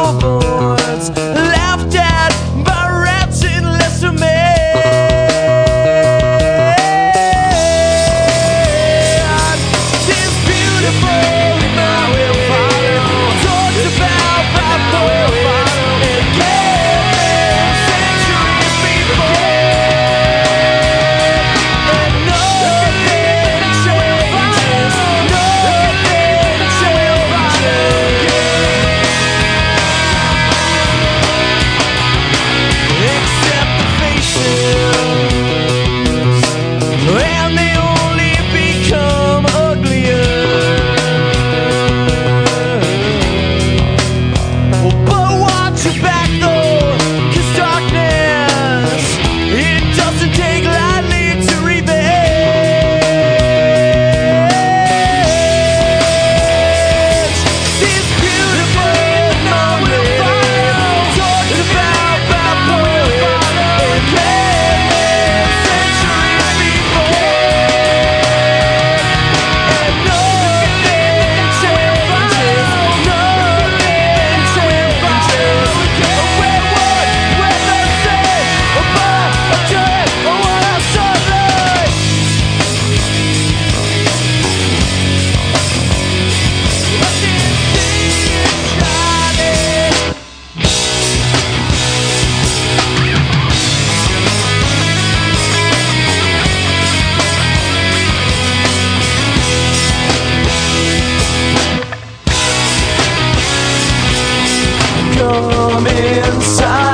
billboards, laughed at by rats in lesser men. This beautiful man will follow, talked about by forefather and came centuries before. And nothing changes, nothing except the faces, and they only become uglier. But watch your back though, 'cause darkness, it doesn't take lightly to revenge. This beautiful moment, talked about by forefather and came centuries before. And nothing changes, nothing changes. Where would I say about a day or what I saw like? I didn't see it shining. Come inside.